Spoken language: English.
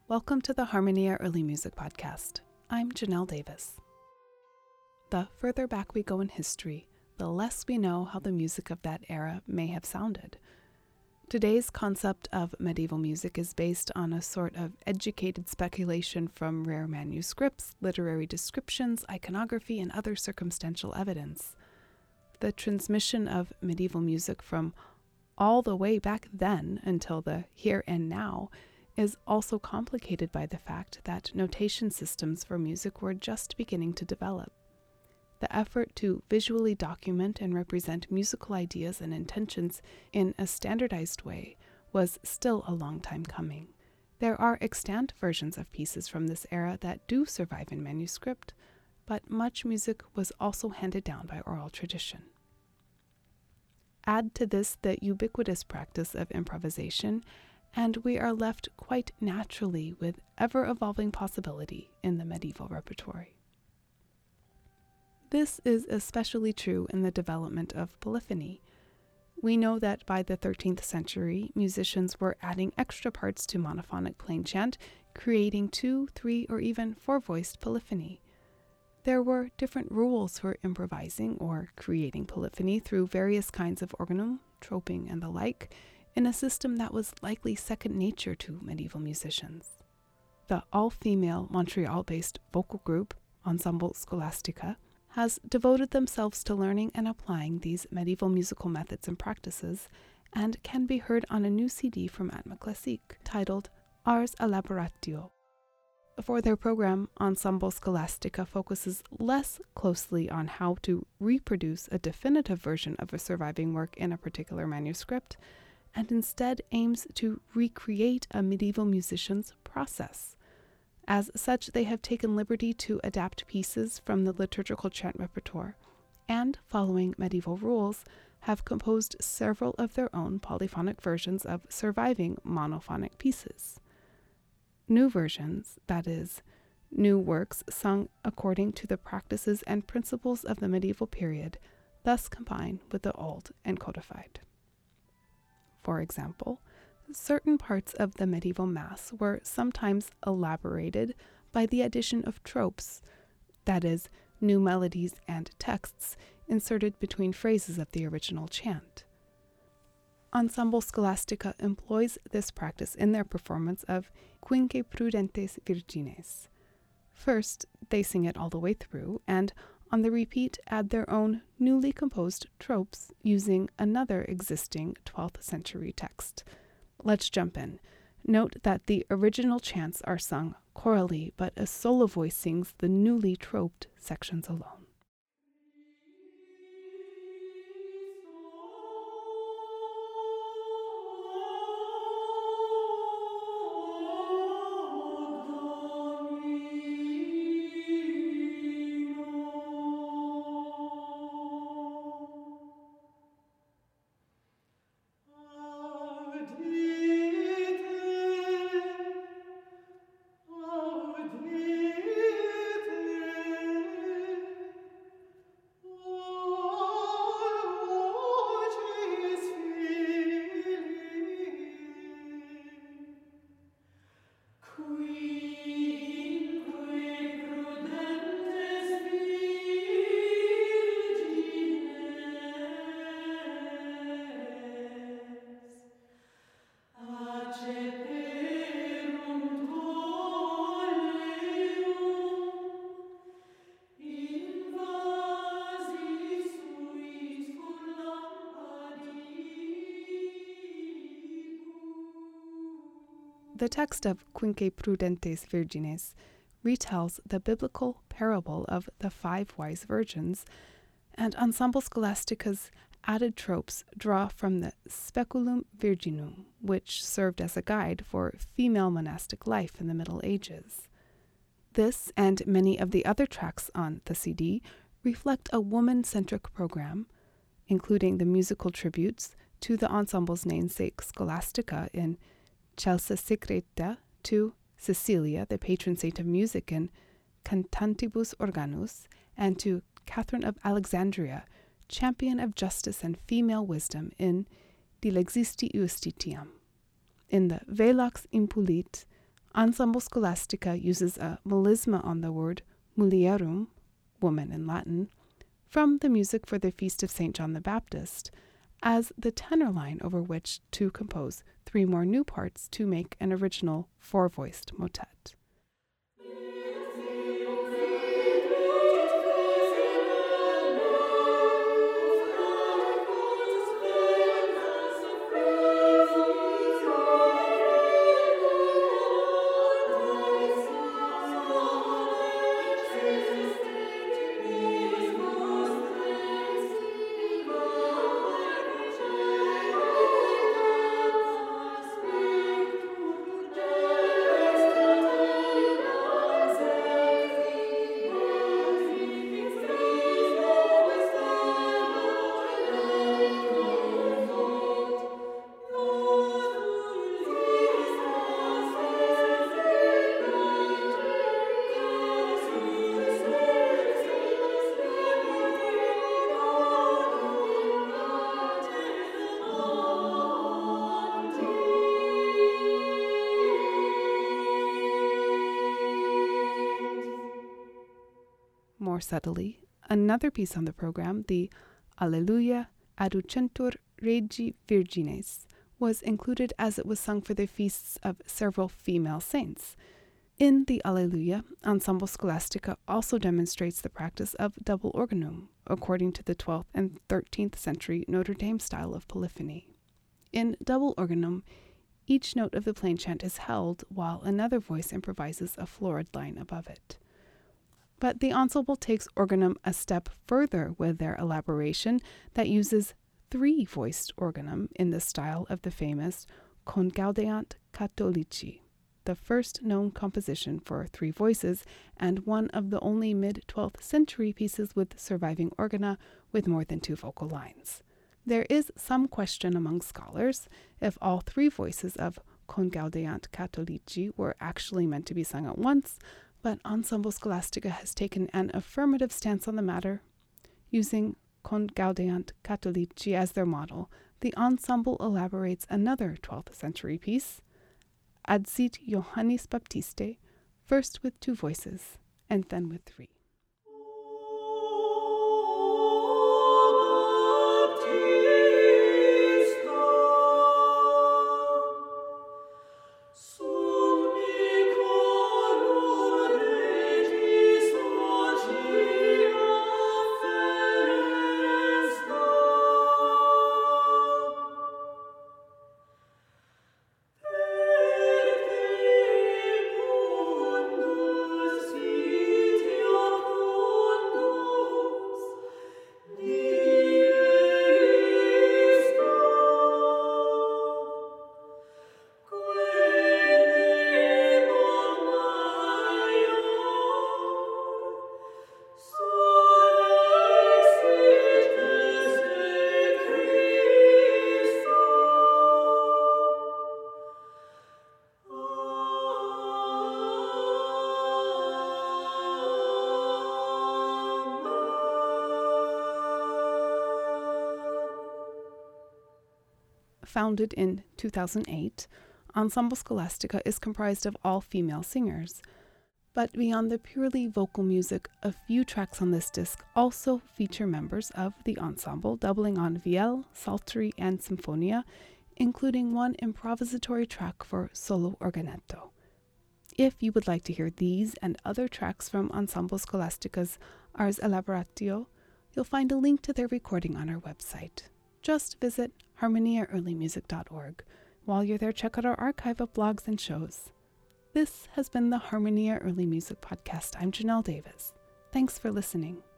Welcome to the Harmonia Early Music Podcast. I'm Janelle Davis. The further back we go in history, the less we know how the music of that era may have sounded. Today's concept of medieval music is based on a sort of educated speculation from rare manuscripts, literary descriptions, iconography, and other circumstantial evidence. The transmission of medieval music from all the way back then until the here and now is also complicated by the fact that notation systems for music were just beginning to develop. The effort to visually document and represent musical ideas and intentions in a standardized way was still a long time coming. There are extant versions of pieces from this era that do survive in manuscript, but much music was also handed down by oral tradition. Add to this the ubiquitous practice of improvisation, and we are left quite naturally with ever-evolving possibility in the medieval repertory. This is especially true in the development of polyphony. We know that by the 13th century, musicians were adding extra parts to monophonic plain chant, creating 2, 3, or even 4-voiced polyphony. There were different rules for improvising or creating polyphony through various kinds of organum, troping, and the like, in a system that was likely second nature to medieval musicians. The all-female Montreal-based vocal group, Ensemble Scholastica, has devoted themselves to learning and applying these medieval musical methods and practices, and can be heard on a new CD from Atma Classique titled Ars Elaboratio. For their program, Ensemble Scholastica focuses less closely on how to reproduce a definitive version of a surviving work in a particular manuscript, and instead aims to recreate a medieval musician's process. As such, they have taken liberty to adapt pieces from the liturgical chant repertoire, and, following medieval rules, have composed several of their own polyphonic versions of surviving monophonic pieces. New versions, that is, new works sung according to the practices and principles of the medieval period, thus combine with the old and codified. For example, certain parts of the medieval Mass were sometimes elaborated by the addition of tropes, that is, new melodies and texts inserted between phrases of the original chant. Ensemble Scholastica employs this practice in their performance of Quinque Prudentes Virgines. First, they sing it all the way through, and on the repeat add their own newly composed tropes using another existing 12th century text. Let's jump in. Note that the original chants are sung chorally, but a solo voice sings the newly troped sections alone. The text of Quinque Prudentes Virgines retells the biblical parable of the 5 wise virgins, and Ensemble Scholastica's added tropes draw from the Speculum Virginum, which served as a guide for female monastic life in the Middle Ages. This and many of the other tracks on the CD reflect a woman-centric program, including the musical tributes to the ensemble's namesake Scholastica in Celsa Secreta, to Cecilia, the patron saint of music, in Cantantibus Organus, and to Catherine of Alexandria, champion of justice and female wisdom, in De Lexisti Justitiam. In the Velox Impulit, Ensemble Scholastica uses a melisma on the word mulierum, woman in Latin, from the music for the Feast of St. John the Baptist, as the tenor line over which to compose 3 more new parts to make an original 4-voiced motet. More subtly, another piece on the program, the Alleluia Adducentur Regi Virgines, was included as it was sung for the feasts of several female saints. In the Alleluia, Ensemble Scholastica also demonstrates the practice of double organum, according to the 12th and 13th century Notre Dame style of polyphony. In double organum, each note of the plain chant is held while another voice improvises a florid line above it. But the ensemble takes organum a step further with their elaboration that uses 3-voiced organum in the style of the famous Con Gaudeant Catholici, the first known composition for 3 voices and one of the only mid-12th century pieces with surviving organa with more than 2 vocal lines. There is some question among scholars if all 3 voices of Con Gaudeant Catholici were actually meant to be sung at once, but Ensemble Scholastica has taken an affirmative stance on the matter. Using Con Gaudeant Catholici as their model, the ensemble elaborates another 12th century piece, Ad sit Johannis Baptiste, first with 2 voices, and then with 3. Founded in 2008, Ensemble Scholastica is comprised of all female singers. But beyond the purely vocal music, a few tracks on this disc also feature members of the ensemble, doubling on vielle, psaltery, and sinfonia, including one improvisatory track for solo organetto. If you would like to hear these and other tracks from Ensemble Scholastica's Ars Elaboratio, you'll find a link to their recording on our website. Just visit harmoniaearlymusic.org. While you're there, check out our archive of blogs and shows. This has been the Harmonia Early Music Podcast. I'm Janelle Davis. Thanks for listening.